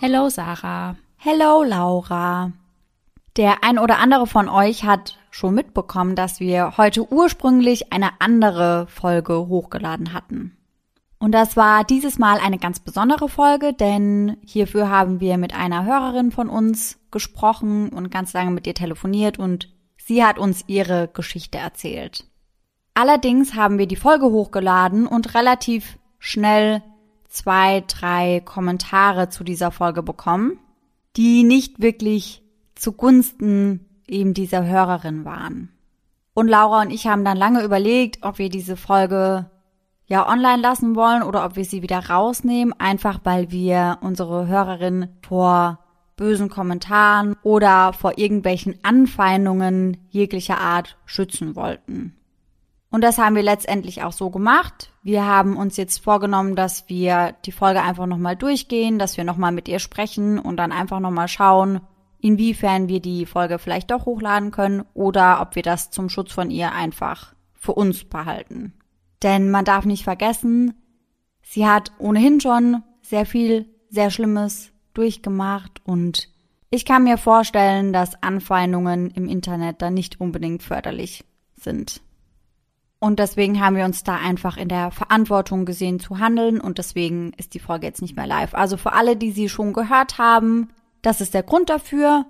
Hello Sarah. Hello Laura. Der ein oder andere von euch hat schon mitbekommen, dass wir heute ursprünglich eine andere Folge hochgeladen hatten. Und das war dieses Mal eine ganz besondere Folge, denn hierfür haben wir mit einer Hörerin von uns gesprochen und ganz lange mit ihr telefoniert und sie hat uns ihre Geschichte erzählt. Allerdings haben wir die Folge hochgeladen und relativ schnell 2, 3 Kommentare zu dieser Folge bekommen, die nicht wirklich zugunsten eben dieser Hörerin waren. Und Laura und ich haben dann lange überlegt, ob wir diese Folge online lassen wollen oder ob wir sie wieder rausnehmen, einfach weil wir unsere Hörerin vor bösen Kommentaren oder vor irgendwelchen Anfeindungen jeglicher Art schützen wollten. Und das haben wir letztendlich auch so gemacht. Wir haben uns jetzt vorgenommen, dass wir die Folge einfach nochmal durchgehen, dass wir nochmal mit ihr sprechen und dann einfach nochmal schauen, inwiefern wir die Folge vielleicht doch hochladen können oder ob wir das zum Schutz von ihr einfach für uns behalten. Denn man darf nicht vergessen, sie hat ohnehin schon sehr viel, sehr Schlimmes durchgemacht und ich kann mir vorstellen, dass Anfeindungen im Internet dann nicht unbedingt förderlich sind. Und deswegen haben wir uns da einfach in der Verantwortung gesehen zu handeln und deswegen ist die Folge jetzt nicht mehr live. Also für alle, die sie schon gehört haben, das ist der Grund dafür.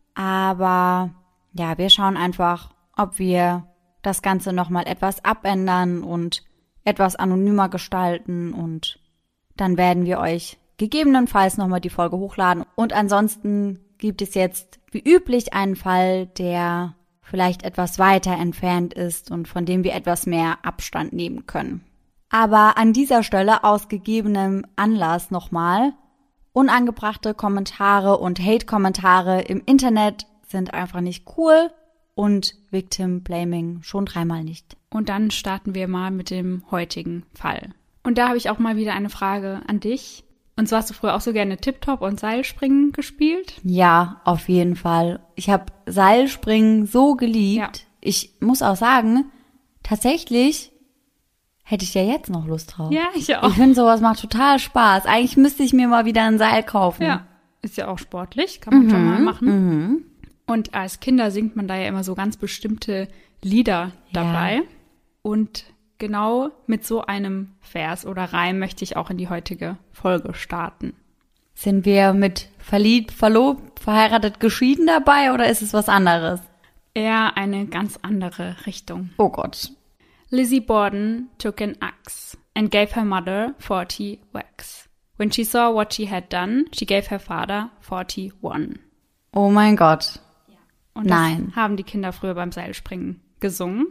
Aber ja, wir schauen einfach, ob wir das Ganze nochmal etwas abändern und etwas anonymer gestalten und dann werden wir euch gegebenenfalls nochmal die Folge hochladen. Und ansonsten gibt es jetzt wie üblich einen Fall, der vielleicht etwas weiter entfernt ist und von dem wir etwas mehr Abstand nehmen können. Aber an dieser Stelle aus gegebenem Anlass nochmal, unangebrachte Kommentare und Hate-Kommentare im Internet sind einfach nicht cool und Victim Blaming schon 3-mal nicht. Und dann starten wir mal mit dem heutigen Fall. Und da habe ich auch mal wieder eine Frage an dich. Und zwar hast du früher auch so gerne Tip-Top und Seilspringen gespielt? Ja, auf jeden Fall. Ich habe Seilspringen so geliebt. Ja. Ich muss auch sagen, tatsächlich hätte ich ja jetzt noch Lust drauf. Ja, ich auch. Ich finde, sowas macht total Spaß. Eigentlich müsste ich mir mal wieder ein Seil kaufen. Ja, ist ja auch sportlich, kann man schon mal machen. Und als Kinder singt man da ja immer so ganz bestimmte Lieder dabei. Ja. Und genau mit so einem Vers oder Reim möchte ich auch in die heutige Folge starten. Sind wir mit verliebt, verlobt, verheiratet, geschieden dabei oder ist es was anderes? Eher eine ganz andere Richtung. Oh Gott. Lizzie Borden took an axe and gave her mother 40 whacks. When she saw what she had done, she gave her father 41. Oh mein Gott. Und das haben die Kinder früher beim Seilspringen gesungen.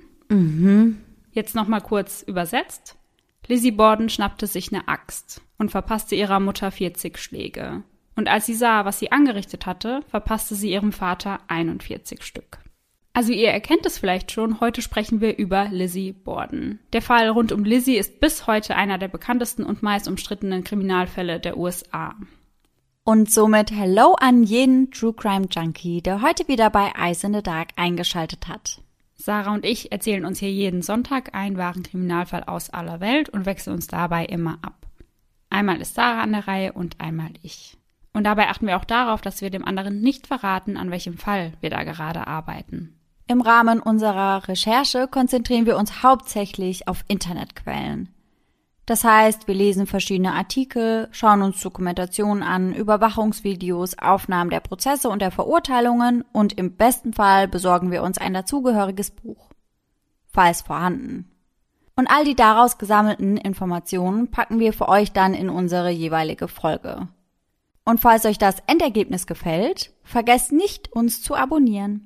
Jetzt nochmal kurz übersetzt. Lizzie Borden schnappte sich eine Axt und verpasste ihrer Mutter 40 Schläge. Und als sie sah, was sie angerichtet hatte, verpasste sie ihrem Vater 41 Stück. Also ihr erkennt es vielleicht schon, heute sprechen wir über Lizzie Borden. Der Fall rund um Lizzie ist bis heute einer der bekanntesten und meist umstrittenen Kriminalfälle der USA. Und somit Hello an jeden True Crime Junkie, der heute wieder bei Eyes in the Dark eingeschaltet hat. Sarah und ich erzählen uns hier jeden Sonntag einen wahren Kriminalfall aus aller Welt und wechseln uns dabei immer ab. Einmal ist Sarah an der Reihe und einmal ich. Und dabei achten wir auch darauf, dass wir dem anderen nicht verraten, an welchem Fall wir da gerade arbeiten. Im Rahmen unserer Recherche konzentrieren wir uns hauptsächlich auf Internetquellen. Das heißt, wir lesen verschiedene Artikel, schauen uns Dokumentationen an, Überwachungsvideos, Aufnahmen der Prozesse und der Verurteilungen und im besten Fall besorgen wir uns ein dazugehöriges Buch, falls vorhanden. Und all die daraus gesammelten Informationen packen wir für euch dann in unsere jeweilige Folge. Und falls euch das Endergebnis gefällt, vergesst nicht, uns zu abonnieren.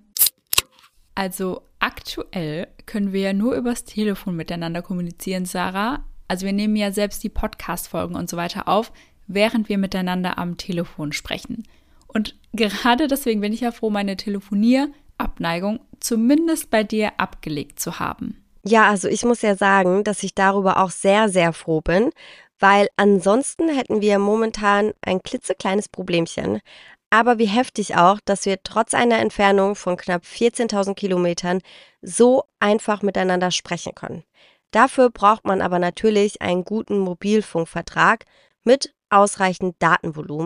Also aktuell können wir ja nur übers Telefon miteinander kommunizieren, Sarah. Also wir nehmen ja selbst die Podcast-Folgen und so weiter auf, während wir miteinander am Telefon sprechen. Und gerade deswegen bin ich ja froh, meine Telefonierabneigung zumindest bei dir abgelegt zu haben. Ja, also ich muss ja sagen, dass ich darüber auch sehr, sehr froh bin, weil ansonsten hätten wir momentan ein klitzekleines Problemchen. Aber wie heftig auch, dass wir trotz einer Entfernung von knapp 14.000 Kilometern so einfach miteinander sprechen können. Dafür braucht man aber natürlich einen guten Mobilfunkvertrag mit ausreichend Datenvolumen,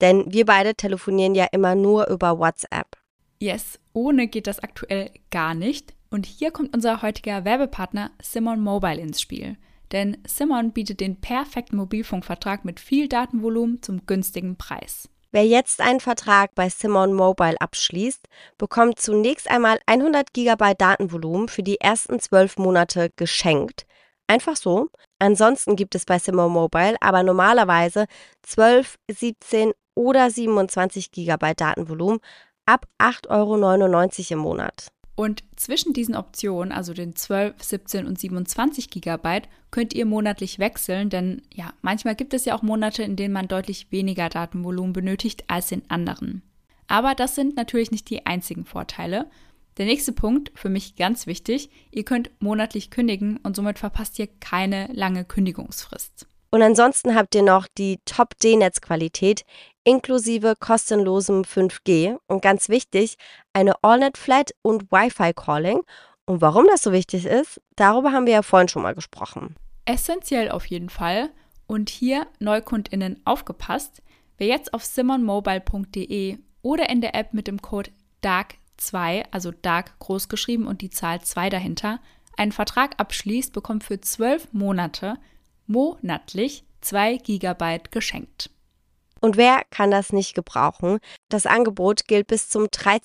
denn wir beide telefonieren ja immer nur über WhatsApp. Yes, ohne geht das aktuell gar nicht. Und hier kommt unser heutiger Werbepartner Simon Mobile ins Spiel. Denn Simon bietet den perfekten Mobilfunkvertrag mit viel Datenvolumen zum günstigen Preis. Wer jetzt einen Vertrag bei Simon Mobile abschließt, bekommt zunächst einmal 100 GB Datenvolumen für die ersten 12 Monate geschenkt. Einfach so. Ansonsten gibt es bei Simon Mobile aber normalerweise 12, 17 oder 27 GB Datenvolumen ab 8,99 € im Monat. Und zwischen diesen Optionen, also den 12, 17 und 27 GB, könnt ihr monatlich wechseln, denn ja, manchmal gibt es ja auch Monate, in denen man deutlich weniger Datenvolumen benötigt als in anderen. Aber das sind natürlich nicht die einzigen Vorteile. Der nächste Punkt, für mich ganz wichtig, ihr könnt monatlich kündigen und somit verpasst ihr keine lange Kündigungsfrist. Und ansonsten habt ihr noch die Top-D-Netzqualität inklusive kostenlosem 5G und ganz wichtig, eine AllNet-Flat und Wi-Fi-Calling. Und warum das so wichtig ist, darüber haben wir ja vorhin schon mal gesprochen. Essentiell auf jeden Fall. Und hier NeukundInnen aufgepasst, wer jetzt auf simonmobile.de oder in der App mit dem Code DARK2, also DARK groß geschrieben und die Zahl 2 dahinter, einen Vertrag abschließt, bekommt für 12 Monate monatlich 2 GB geschenkt. Und wer kann das nicht gebrauchen? Das Angebot gilt bis zum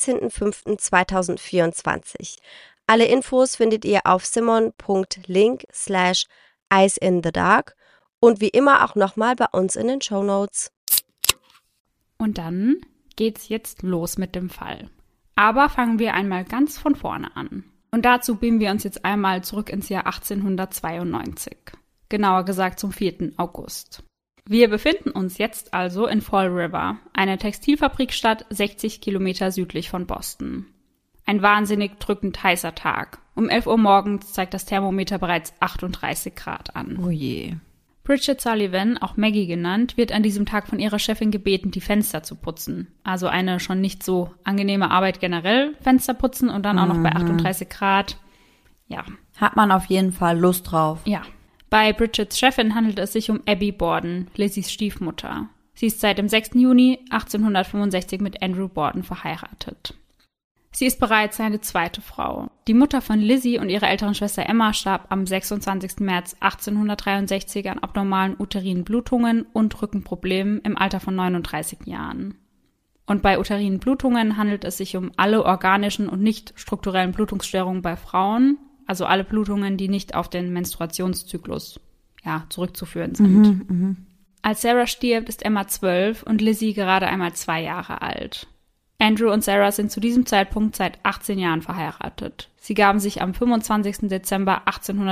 13.05.2024. Alle Infos findet ihr auf simon.link/eyes-in-the-dark und wie immer auch nochmal bei uns in den Shownotes. Und dann geht's jetzt los mit dem Fall. Aber fangen wir einmal ganz von vorne an. Und dazu beamen wir uns jetzt einmal zurück ins Jahr 1892. Genauer gesagt zum 4. August. Wir befinden uns jetzt also in Fall River, eine Textilfabrikstadt 60 Kilometer südlich von Boston. Ein wahnsinnig drückend heißer Tag. Um 11 Uhr morgens zeigt das Thermometer bereits 38 Grad an. Oh je. Bridget Sullivan, auch Maggie genannt, wird an diesem Tag von ihrer Chefin gebeten, die Fenster zu putzen. Also eine schon nicht so angenehme Arbeit generell, Fenster putzen und dann auch noch bei 38 Grad. Ja. Hat man auf jeden Fall Lust drauf. Ja. Bei Bridgets Chefin handelt es sich um Abby Borden, Lizzies Stiefmutter. Sie ist seit dem 6. Juni 1865 mit Andrew Borden verheiratet. Sie ist bereits seine zweite Frau. Die Mutter von Lizzie und ihrer älteren Schwester Emma starb am 26. März 1863 an abnormalen uterinen Blutungen und Rückenproblemen im Alter von 39 Jahren. Und bei uterinen Blutungen handelt es sich um alle organischen und nicht strukturellen Blutungsstörungen bei Frauen, also alle Blutungen, die nicht auf den Menstruationszyklus zurückzuführen sind. Als Sarah stirbt, ist Emma 12 und Lizzie gerade einmal 2 Jahre alt. Andrew und Sarah sind zu diesem Zeitpunkt seit 18 Jahren verheiratet. Sie gaben sich am 25. Dezember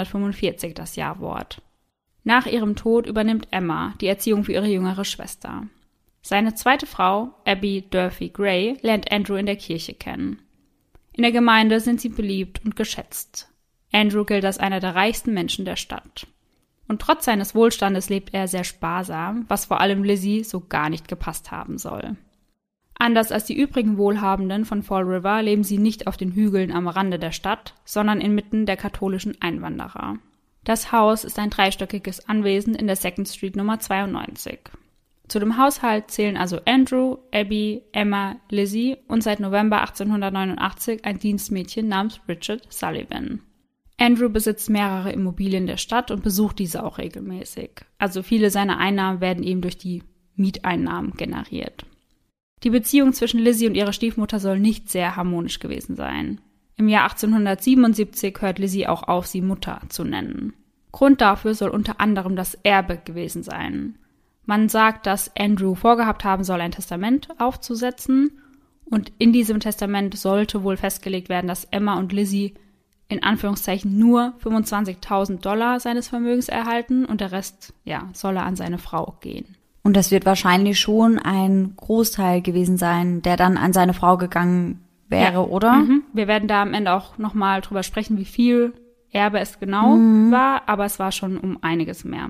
1845 das Ja-Wort. Nach ihrem Tod übernimmt Emma die Erziehung für ihre jüngere Schwester. Seine zweite Frau, Abby Durfee Gray, lernt Andrew in der Kirche kennen. In der Gemeinde sind sie beliebt und geschätzt. Andrew gilt als einer der reichsten Menschen der Stadt. Und trotz seines Wohlstandes lebt er sehr sparsam, was vor allem Lizzie so gar nicht gepasst haben soll. Anders als die übrigen Wohlhabenden von Fall River leben sie nicht auf den Hügeln am Rande der Stadt, sondern inmitten der katholischen Einwanderer. Das Haus ist ein dreistöckiges Anwesen in der 2nd Street Nummer 92. Zu dem Haushalt zählen also Andrew, Abby, Emma, Lizzie und seit November 1889 ein Dienstmädchen namens Bridget Sullivan. Andrew besitzt mehrere Immobilien der Stadt und besucht diese auch regelmäßig. Also viele seiner Einnahmen werden eben durch die Mieteinnahmen generiert. Die Beziehung zwischen Lizzie und ihrer Stiefmutter soll nicht sehr harmonisch gewesen sein. Im Jahr 1877 hört Lizzie auch auf, sie Mutter zu nennen. Grund dafür soll unter anderem das Erbe gewesen sein. Man sagt, dass Andrew vorgehabt haben soll, ein Testament aufzusetzen. Und in diesem Testament sollte wohl festgelegt werden, dass Emma und Lizzie in Anführungszeichen nur $25.000 seines Vermögens erhalten und der Rest, solle an seine Frau gehen. Und das wird wahrscheinlich schon ein Großteil gewesen sein, der dann an seine Frau gegangen wäre, oder? Wir werden da am Ende auch nochmal drüber sprechen, wie viel Erbe es genau war, aber es war schon um einiges mehr.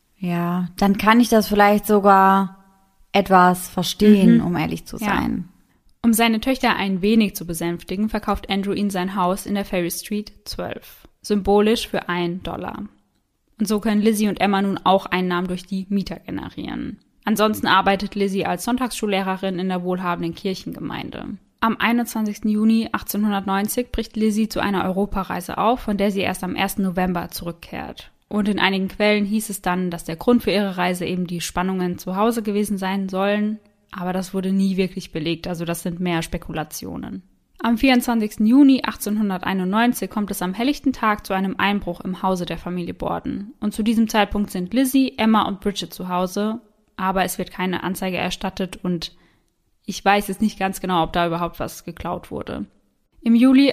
Ja, dann kann ich das vielleicht sogar etwas verstehen, um ehrlich zu sein. Um seine Töchter ein wenig zu besänftigen, verkauft Andrew ihnen sein Haus in der Ferry Street 12, symbolisch für $1. Und so können Lizzie und Emma nun auch Einnahmen durch die Mieter generieren. Ansonsten arbeitet Lizzie als Sonntagsschullehrerin in der wohlhabenden Kirchengemeinde. Am 21. Juni 1890 bricht Lizzie zu einer Europareise auf, von der sie erst am 1. November zurückkehrt. Und in einigen Quellen hieß es dann, dass der Grund für ihre Reise eben die Spannungen zu Hause gewesen sein sollen, aber das wurde nie wirklich belegt, also das sind mehr Spekulationen. Am 24. Juni 1891 kommt es am helllichten Tag zu einem Einbruch im Hause der Familie Borden. Und zu diesem Zeitpunkt sind Lizzie, Emma und Bridget zu Hause, aber es wird keine Anzeige erstattet und ich weiß jetzt nicht ganz genau, ob da überhaupt was geklaut wurde. Im Juli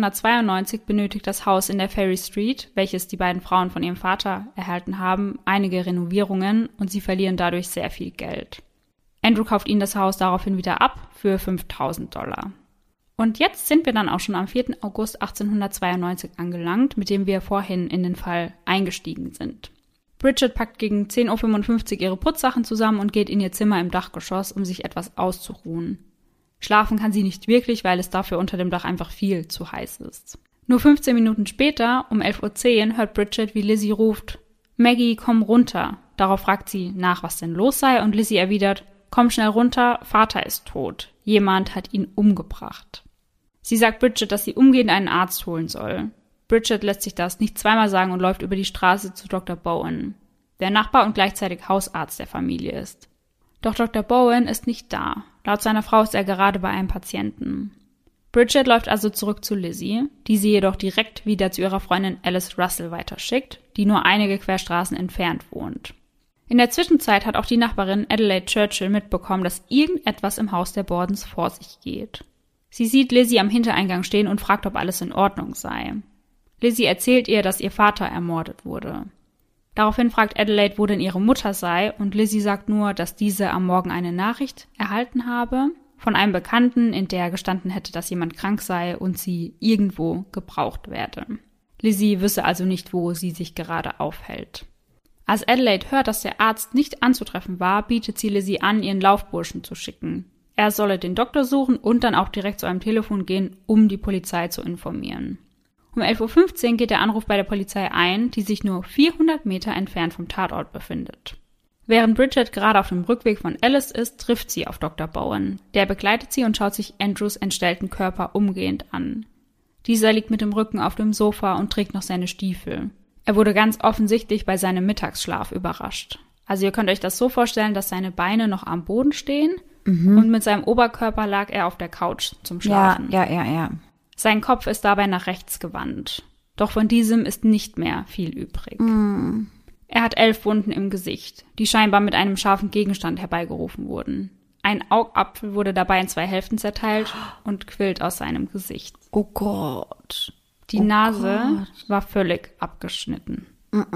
1892 benötigt das Haus in der Ferry Street, welches die beiden Frauen von ihrem Vater erhalten haben, einige Renovierungen und sie verlieren dadurch sehr viel Geld. Andrew kauft ihnen das Haus daraufhin wieder ab für $5.000. Und jetzt sind wir dann auch schon am 4. August 1892 angelangt, mit dem wir vorhin in den Fall eingestiegen sind. Bridget packt gegen 10.55 Uhr ihre Putzsachen zusammen und geht in ihr Zimmer im Dachgeschoss, um sich etwas auszuruhen. Schlafen kann sie nicht wirklich, weil es dafür unter dem Dach einfach viel zu heiß ist. Nur 15 Minuten später, um 11.10 Uhr, hört Bridget, wie Lizzie ruft, »Maggie, komm runter.« Darauf fragt sie nach, was denn los sei, und Lizzie erwidert, »Komm schnell runter, Vater ist tot. Jemand hat ihn umgebracht.« Sie sagt Bridget, dass sie umgehend einen Arzt holen soll. Bridget lässt sich das nicht zweimal sagen und läuft über die Straße zu Dr. Bowen, der Nachbar und gleichzeitig Hausarzt der Familie ist. Doch Dr. Bowen ist nicht da. Laut seiner Frau ist er gerade bei einem Patienten. Bridget läuft also zurück zu Lizzie, die sie jedoch direkt wieder zu ihrer Freundin Alice Russell weiterschickt, die nur einige Querstraßen entfernt wohnt. In der Zwischenzeit hat auch die Nachbarin Adelaide Churchill mitbekommen, dass irgendetwas im Haus der Bordens vor sich geht. Sie sieht Lizzie am Hintereingang stehen und fragt, ob alles in Ordnung sei. Lizzie erzählt ihr, dass ihr Vater ermordet wurde. Daraufhin fragt Adelaide, wo denn ihre Mutter sei, und Lizzie sagt nur, dass diese am Morgen eine Nachricht erhalten habe von einem Bekannten, in der gestanden hätte, dass jemand krank sei und sie irgendwo gebraucht werde. Lizzie wisse also nicht, wo sie sich gerade aufhält. Als Adelaide hört, dass der Arzt nicht anzutreffen war, bietet sie Lizzie an, ihren Laufburschen zu schicken. Er solle den Doktor suchen und dann auch direkt zu einem Telefon gehen, um die Polizei zu informieren. Um 11.15 Uhr geht der Anruf bei der Polizei ein, die sich nur 400 Meter entfernt vom Tatort befindet. Während Bridget gerade auf dem Rückweg von Alice ist, trifft sie auf Dr. Bowen. Der begleitet sie und schaut sich Andrews entstellten Körper umgehend an. Dieser liegt mit dem Rücken auf dem Sofa und trägt noch seine Stiefel. Er wurde ganz offensichtlich bei seinem Mittagsschlaf überrascht. Also ihr könnt euch das so vorstellen, dass seine Beine noch am Boden stehen und mit seinem Oberkörper lag er auf der Couch zum Schlafen. Ja. Sein Kopf ist dabei nach rechts gewandt. Doch von diesem ist nicht mehr viel übrig. Er hat 11 Wunden im Gesicht, die scheinbar mit einem scharfen Gegenstand herbeigerufen wurden. Ein Augapfel wurde dabei in 2 Hälften zerteilt und quillt aus seinem Gesicht. Oh Gott. Die Nase war völlig abgeschnitten.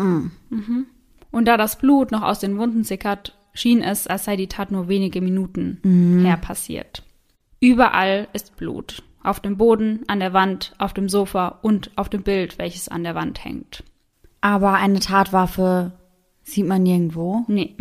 Und da das Blut noch aus den Wunden sickert, schien es, als sei die Tat nur wenige Minuten her passiert. Überall ist Blut. Auf dem Boden, an der Wand, auf dem Sofa und auf dem Bild, welches an der Wand hängt. Aber eine Tatwaffe sieht man nirgendwo? Nee.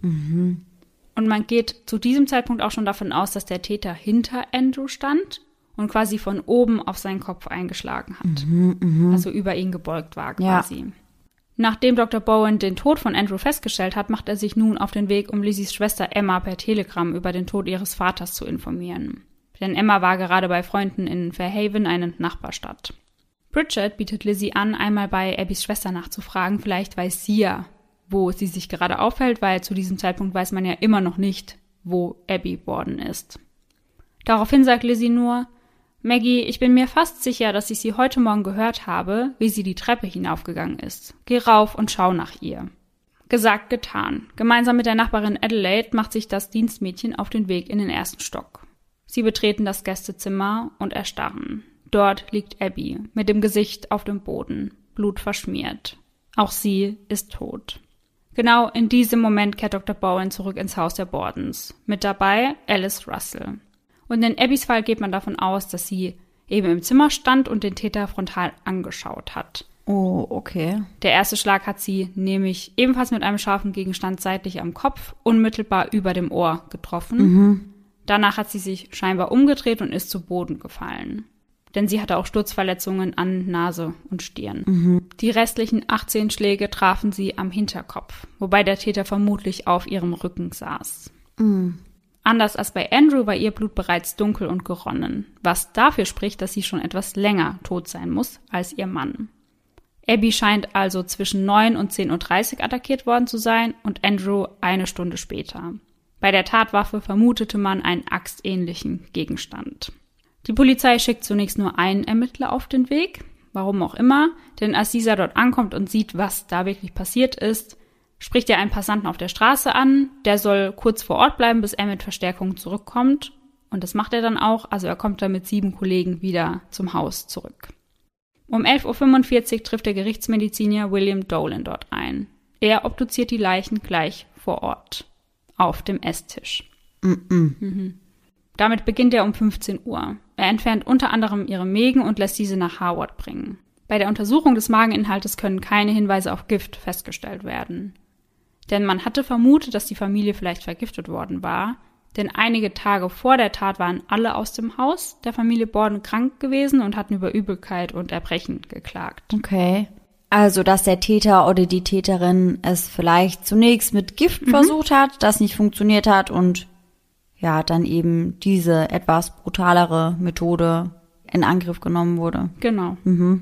Und man geht zu diesem Zeitpunkt auch schon davon aus, dass der Täter hinter Andrew stand und quasi von oben auf seinen Kopf eingeschlagen hat. Also über ihn gebeugt war quasi. Ja. Nachdem Dr. Bowen den Tod von Andrew festgestellt hat, macht er sich nun auf den Weg, um Lizzies Schwester Emma per Telegramm über den Tod ihres Vaters zu informieren. Denn Emma war gerade bei Freunden in Fairhaven, eine Nachbarstadt. Bridget bietet Lizzie an, einmal bei Abbys Schwester nachzufragen. Vielleicht weiß sie ja, wo sie sich gerade aufhält, weil zu diesem Zeitpunkt weiß man ja immer noch nicht, wo Abby Borden ist. Daraufhin sagt Lizzie nur, Maggie, ich bin mir fast sicher, dass ich sie heute Morgen gehört habe, wie sie die Treppe hinaufgegangen ist. Geh rauf und schau nach ihr. Gesagt, getan. Gemeinsam mit der Nachbarin Adelaide macht sich das Dienstmädchen auf den Weg in den 1. Stock. Sie betreten das Gästezimmer und erstarren. Dort liegt Abby, mit dem Gesicht auf dem Boden, blutverschmiert. Auch sie ist tot. Genau in diesem Moment kehrt Dr. Bowen zurück ins Haus der Bordens. Mit dabei Alice Russell. Und in Abbys Fall geht man davon aus, dass sie eben im Zimmer stand und den Täter frontal angeschaut hat. Oh, okay. Der erste Schlag hat sie nämlich ebenfalls mit einem scharfen Gegenstand seitlich am Kopf, unmittelbar über dem Ohr getroffen. Danach hat sie sich scheinbar umgedreht und ist zu Boden gefallen. denn sie hatte auch Sturzverletzungen an Nase und Stirn. Die restlichen 18 Schläge trafen sie am Hinterkopf, wobei der Täter vermutlich auf ihrem Rücken saß. Anders als bei Andrew war ihr Blut bereits dunkel und geronnen, was dafür spricht, dass sie schon etwas länger tot sein muss als ihr Mann. Abby scheint also zwischen 9 und 10:30 Uhr attackiert worden zu sein und Andrew eine Stunde später. Bei der Tatwaffe vermutete man einen axtähnlichen Gegenstand. Die Polizei schickt zunächst nur einen Ermittler auf den Weg, warum auch immer, denn als dieser dort ankommt und sieht, was da wirklich passiert ist, spricht er einen Passanten auf der Straße an, der soll kurz vor Ort bleiben, bis er mit Verstärkung zurückkommt. Und das macht er dann auch, also er kommt dann mit 7 Kollegen wieder zum Haus zurück. Um 11:45 Uhr trifft der Gerichtsmediziner William Dolan dort ein. Er obduziert die Leichen gleich vor Ort, auf dem Esstisch. Damit beginnt er um 15 Uhr. Er entfernt unter anderem ihre Mägen und lässt diese nach Harvard bringen. Bei der Untersuchung des Mageninhaltes können keine Hinweise auf Gift festgestellt werden. Denn man hatte vermutet, dass die Familie vielleicht vergiftet worden war, denn einige Tage vor der Tat waren alle aus dem Haus der Familie Borden krank gewesen und hatten über Übelkeit und Erbrechen geklagt. Okay. Also, dass der Täter oder die Täterin es vielleicht zunächst mit Gift versucht hat, das nicht funktioniert hat und ja, dann eben diese etwas brutalere Methode in Angriff genommen wurde. Genau. Um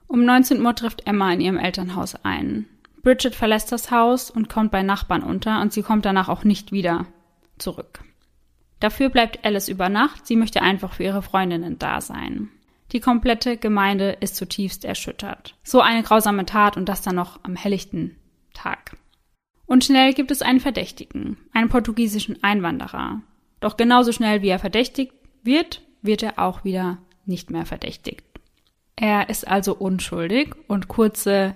19 Uhr trifft Emma in ihrem Elternhaus ein. Bridget verlässt das Haus und kommt bei Nachbarn unter und sie kommt danach auch nicht wieder zurück. Dafür bleibt Alice über Nacht, sie möchte einfach für ihre Freundinnen da sein. Die komplette Gemeinde ist zutiefst erschüttert. So eine grausame Tat und das dann noch am helllichten Tag. Und schnell gibt es einen Verdächtigen, einen portugiesischen Einwanderer. Doch genauso schnell wie er verdächtigt wird, wird er auch wieder nicht mehr verdächtigt. Er ist also unschuldig und kurze,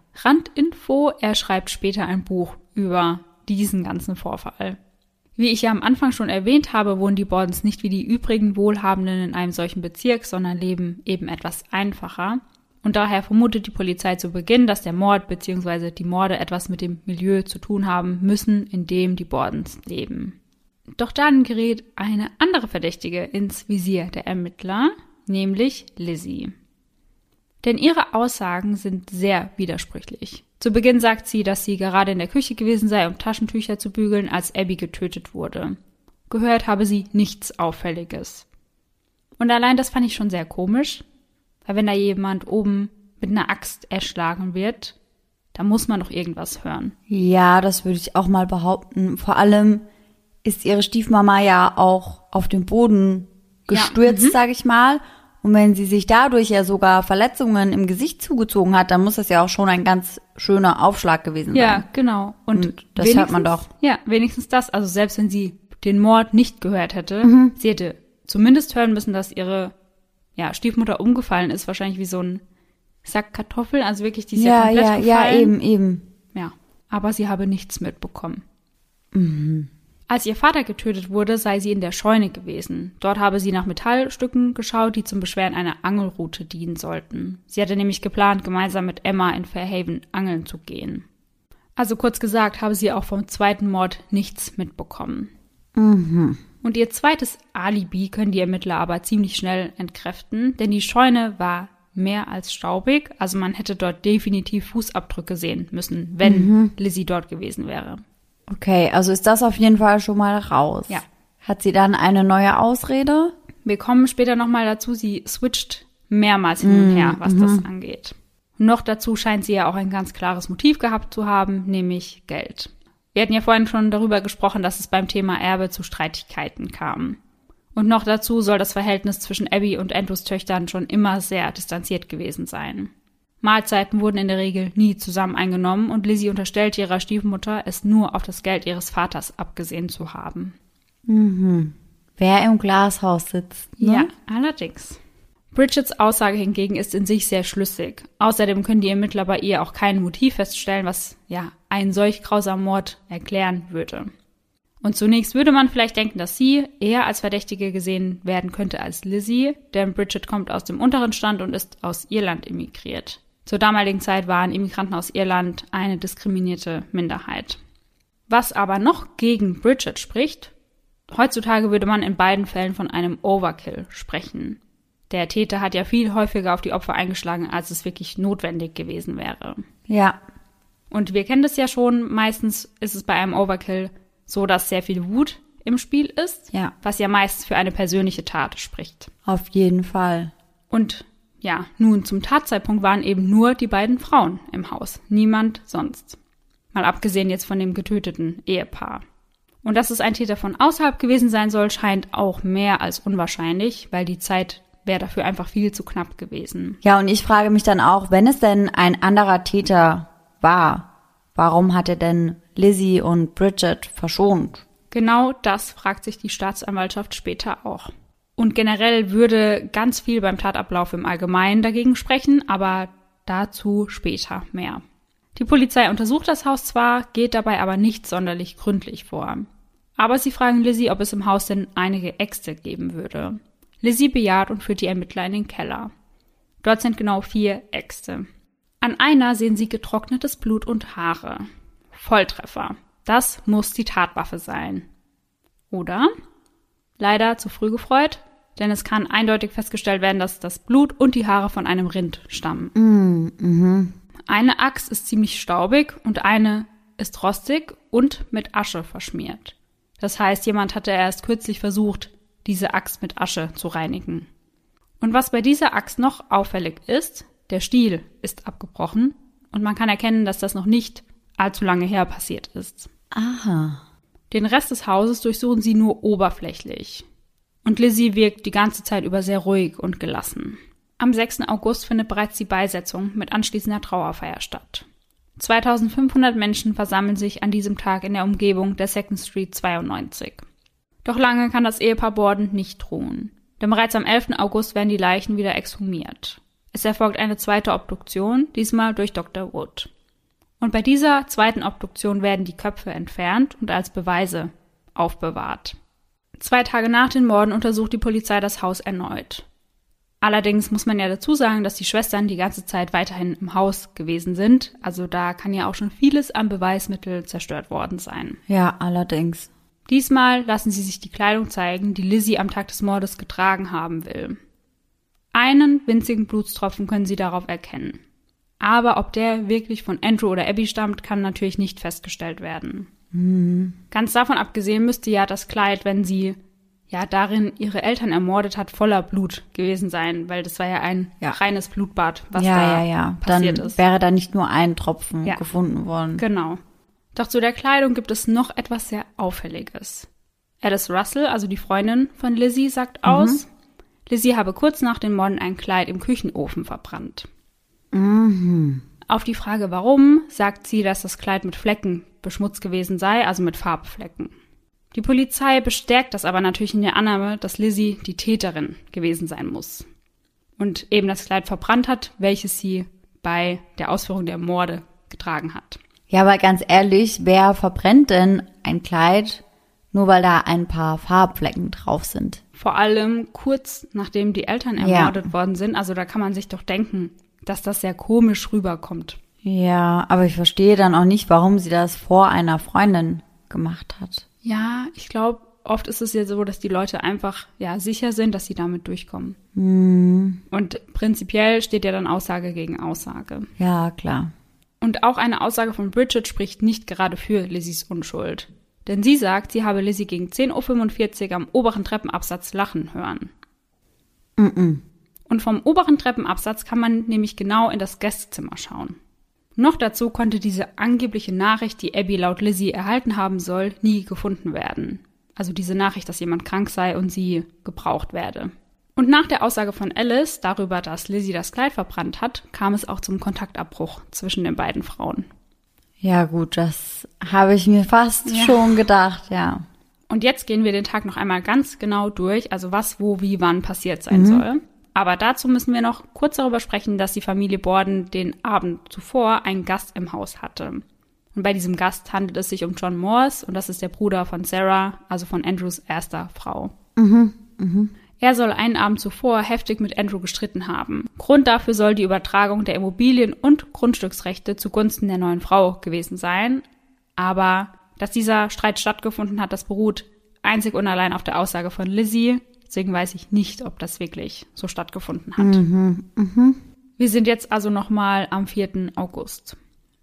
Randinfo, er schreibt später ein Buch über diesen ganzen Vorfall. Wie ich ja am Anfang schon erwähnt habe, wohnen die Bordens nicht wie die übrigen Wohlhabenden in einem solchen Bezirk, sondern leben eben etwas einfacher. Und daher vermutet die Polizei zu Beginn, dass der Mord bzw. die Morde etwas mit dem Milieu zu tun haben müssen, in dem die Bordens leben. Doch dann gerät eine andere Verdächtige ins Visier der Ermittler, nämlich Lizzie. Denn ihre Aussagen sind sehr widersprüchlich. Zu Beginn sagt sie, dass sie gerade in der Küche gewesen sei, um Taschentücher zu bügeln, als Abby getötet wurde. Gehört habe sie nichts Auffälliges. Und allein das fand ich schon sehr komisch, weil wenn da jemand oben mit einer Axt erschlagen wird, da muss man doch irgendwas hören. Ja, das würde ich auch mal behaupten. Vor allem ist ihre Stiefmama ja auch auf den Boden gestürzt, sag ich mal. Und wenn sie sich dadurch ja sogar Verletzungen im Gesicht zugezogen hat, dann muss das ja auch schon ein ganz schöner Aufschlag gewesen sein. Ja, genau. Und das hört man doch. Ja, wenigstens das. Also selbst wenn sie den Mord nicht gehört hätte, sie hätte zumindest hören müssen, dass ihre Stiefmutter umgefallen ist. Wahrscheinlich wie so ein Sack Kartoffeln. Also wirklich, die ist ja komplett gefallen. Ja, eben. Ja, aber sie habe nichts mitbekommen. Als ihr Vater getötet wurde, sei sie in der Scheune gewesen. Dort habe sie nach Metallstücken geschaut, die zum Beschweren einer Angelrute dienen sollten. Sie hatte nämlich geplant, gemeinsam mit Emma in Fairhaven angeln zu gehen. Also kurz gesagt, habe sie auch vom zweiten Mord nichts mitbekommen. Und ihr zweites Alibi können die Ermittler aber ziemlich schnell entkräften, denn die Scheune war mehr als staubig, also man hätte dort definitiv Fußabdrücke sehen müssen, wenn Lizzie dort gewesen wäre. Okay, also ist das auf jeden Fall schon mal raus. Ja. Hat sie dann eine neue Ausrede? Wir kommen später nochmal dazu, sie switcht mehrmals hin und her, was das angeht. Noch dazu scheint sie ja auch ein ganz klares Motiv gehabt zu haben, nämlich Geld. Wir hatten ja vorhin schon darüber gesprochen, dass es beim Thema Erbe zu Streitigkeiten kam. Und noch dazu soll das Verhältnis zwischen Abby und Andrews Töchtern schon immer sehr distanziert gewesen sein. Mahlzeiten wurden in der Regel nie zusammen eingenommen und Lizzie unterstellt ihrer Stiefmutter, es nur auf das Geld ihres Vaters abgesehen zu haben. Wer im Glashaus sitzt, ne? Ja, allerdings. Bridgets Aussage hingegen ist in sich sehr schlüssig. Außerdem können die Ermittler bei ihr auch kein Motiv feststellen, was einen solch grausamen Mord erklären würde. Und zunächst würde man vielleicht denken, dass sie eher als Verdächtige gesehen werden könnte als Lizzie, denn Bridget kommt aus dem unteren Stand und ist aus Irland emigriert. Zur damaligen Zeit waren Immigranten aus Irland eine diskriminierte Minderheit. Was aber noch gegen Bridget spricht, heutzutage würde man in beiden Fällen von einem Overkill sprechen. Der Täter hat ja viel häufiger auf die Opfer eingeschlagen, als es wirklich notwendig gewesen wäre. Ja. Und wir kennen das ja schon, meistens ist es bei einem Overkill so, dass sehr viel Wut im Spiel ist, Ja. was ja meist für eine persönliche Tat spricht. Auf jeden Fall. Und ja, nun zum Tatzeitpunkt waren eben nur die beiden Frauen im Haus, niemand sonst. Mal abgesehen jetzt von dem getöteten Ehepaar. Und dass es ein Täter von außerhalb gewesen sein soll, scheint auch mehr als unwahrscheinlich, weil die Zeit wäre dafür einfach viel zu knapp gewesen. Ja, und ich frage mich dann auch, wenn es denn ein anderer Täter war, warum hat er denn Lizzie und Bridget verschont? Genau das fragt sich die Staatsanwaltschaft später auch. Und generell würde ganz viel beim Tatablauf im Allgemeinen dagegen sprechen, aber dazu später mehr. Die Polizei untersucht das Haus zwar, geht dabei aber nicht sonderlich gründlich vor. Aber sie fragen Lizzie, ob es im Haus denn einige Äxte geben würde. Lizzie bejaht und führt die Ermittler in den Keller. Dort sind genau 4 Äxte. An einer sehen sie getrocknetes Blut und Haare. Volltreffer. Das muss die Tatwaffe sein. Oder? Leider zu früh gefreut, denn es kann eindeutig festgestellt werden, dass das Blut und die Haare von einem Rind stammen. Eine Axt ist ziemlich staubig und eine ist rostig und mit Asche verschmiert. Das heißt, jemand hatte erst kürzlich versucht, diese Axt mit Asche zu reinigen. Und was bei dieser Axt noch auffällig ist, der Stiel ist abgebrochen und man kann erkennen, dass das noch nicht allzu lange her passiert ist. Aha. Den Rest des Hauses durchsuchen sie nur oberflächlich. Und Lizzie wirkt die ganze Zeit über sehr ruhig und gelassen. Am 6. August findet bereits die Beisetzung mit anschließender Trauerfeier statt. 2500 Menschen versammeln sich an diesem Tag in der Umgebung der 2nd Street 92. Doch lange kann das Ehepaar Borden nicht ruhen, denn bereits am 11. August werden die Leichen wieder exhumiert. Es erfolgt eine zweite Obduktion, diesmal durch Dr. Wood. Und bei dieser zweiten Obduktion werden die Köpfe entfernt und als Beweise aufbewahrt. 2 Tage nach den Morden untersucht die Polizei das Haus erneut. Allerdings muss man ja dazu sagen, dass die Schwestern die ganze Zeit weiterhin im Haus gewesen sind. Also da kann ja auch schon vieles an Beweismittel zerstört worden sein. Ja, allerdings. Diesmal lassen sie sich die Kleidung zeigen, die Lizzie am Tag des Mordes getragen haben will. Einen winzigen Blutstropfen können sie darauf erkennen. Aber ob der wirklich von Andrew oder Abby stammt, kann natürlich nicht festgestellt werden. Ganz davon abgesehen müsste ja das Kleid, wenn sie ja darin ihre Eltern ermordet hat, voller Blut gewesen sein, weil das war ja ein reines Blutbad, was da passiert ist. Dann wäre da nicht nur ein Tropfen gefunden worden. Genau. Doch zu der Kleidung gibt es noch etwas sehr Auffälliges. Alice Russell, also die Freundin von Lizzie, sagt aus, Lizzie habe kurz nach den Morden ein Kleid im Küchenofen verbrannt. Auf die Frage warum, sagt sie, dass das Kleid mit Flecken beschmutzt gewesen sei, also mit Farbflecken. Die Polizei bestärkt das aber natürlich in der Annahme, dass Lizzie die Täterin gewesen sein muss. Und eben das Kleid verbrannt hat, welches sie bei der Ausführung der Morde getragen hat. Ja, aber ganz ehrlich, wer verbrennt denn ein Kleid, nur weil da ein paar Farbflecken drauf sind? Vor allem kurz nachdem die Eltern ermordet worden sind. Also da kann man sich doch denken, dass das sehr komisch rüberkommt. Ja, aber ich verstehe dann auch nicht, warum sie das vor einer Freundin gemacht hat. Ja, ich glaube, oft ist es ja so, dass die Leute einfach sicher sind, dass sie damit durchkommen. Und prinzipiell steht ja dann Aussage gegen Aussage. Ja, klar. Und auch eine Aussage von Bridget spricht nicht gerade für Lizzies Unschuld. Denn sie sagt, sie habe Lizzie gegen 10:45 Uhr am oberen Treppenabsatz lachen hören. Und vom oberen Treppenabsatz kann man nämlich genau in das Gästezimmer schauen. Noch dazu konnte diese angebliche Nachricht, die Abby laut Lizzie erhalten haben soll, nie gefunden werden. Also diese Nachricht, dass jemand krank sei und sie gebraucht werde. Und nach der Aussage von Alice darüber, dass Lizzie das Kleid verbrannt hat, kam es auch zum Kontaktabbruch zwischen den beiden Frauen. Ja gut, das habe ich mir fast schon gedacht, ja. Und jetzt gehen wir den Tag noch einmal ganz genau durch, also was, wo, wie, wann passiert sein soll. Aber dazu müssen wir noch kurz darüber sprechen, dass die Familie Borden den Abend zuvor einen Gast im Haus hatte. Und bei diesem Gast handelt es sich um John Morse und das ist der Bruder von Sarah, also von Andrews erster Frau. Er soll einen Abend zuvor heftig mit Andrew gestritten haben. Grund dafür soll die Übertragung der Immobilien- und Grundstücksrechte zugunsten der neuen Frau gewesen sein. Aber dass dieser Streit stattgefunden hat, das beruht einzig und allein auf der Aussage von Lizzie. Deswegen weiß ich nicht, ob das wirklich so stattgefunden hat. Wir sind jetzt also nochmal am 4. August.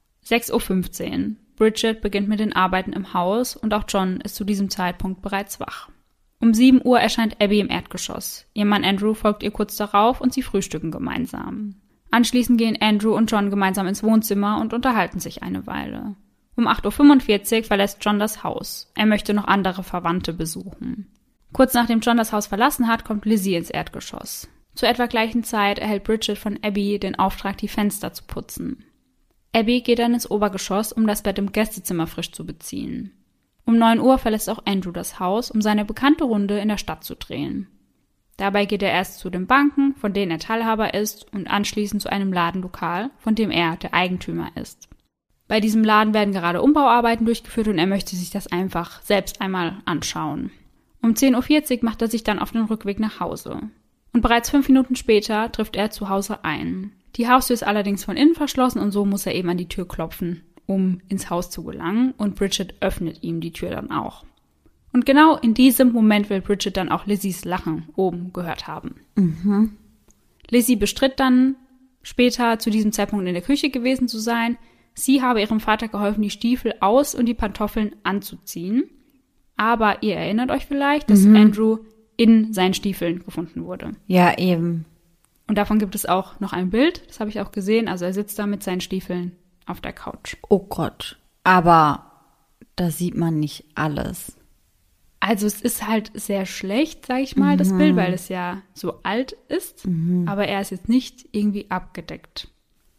6:15 Uhr. Bridget beginnt mit den Arbeiten im Haus und auch John ist zu diesem Zeitpunkt bereits wach. Um 7 Uhr erscheint Abby im Erdgeschoss. Ihr Mann Andrew folgt ihr kurz darauf und sie frühstücken gemeinsam. Anschließend gehen Andrew und John gemeinsam ins Wohnzimmer und unterhalten sich eine Weile. Um 8:45 Uhr verlässt John das Haus. Er möchte noch andere Verwandte besuchen. Kurz nachdem John das Haus verlassen hat, kommt Lizzie ins Erdgeschoss. Zur etwa gleichen Zeit erhält Bridget von Abby den Auftrag, die Fenster zu putzen. Abby geht dann ins Obergeschoss, um das Bett im Gästezimmer frisch zu beziehen. Um 9 Uhr verlässt auch Andrew das Haus, um seine bekannte Runde in der Stadt zu drehen. Dabei geht er erst zu den Banken, von denen er Teilhaber ist, und anschließend zu einem Ladenlokal, von dem er der Eigentümer ist. Bei diesem Laden werden gerade Umbauarbeiten durchgeführt und er möchte sich das einfach selbst einmal anschauen. Um 10:40 Uhr macht er sich dann auf den Rückweg nach Hause. Und bereits 5 Minuten später trifft er zu Hause ein. Die Haustür ist allerdings von innen verschlossen und so muss er eben an die Tür klopfen, um ins Haus zu gelangen, und Bridget öffnet ihm die Tür dann auch. Und genau in diesem Moment will Bridget dann auch Lizzies Lachen oben gehört haben. Lizzie bestritt dann später zu diesem Zeitpunkt in der Küche gewesen zu sein. Sie habe ihrem Vater geholfen, die Stiefel aus und die Pantoffeln anzuziehen. Aber ihr erinnert euch vielleicht, dass Andrew in seinen Stiefeln gefunden wurde. Ja, eben. Und davon gibt es auch noch ein Bild, das habe ich auch gesehen. Also er sitzt da mit seinen Stiefeln auf der Couch. Oh Gott, aber da sieht man nicht alles. Also es ist halt sehr schlecht, sage ich mal, das Bild, weil es ja so alt ist. Aber er ist jetzt nicht irgendwie abgedeckt.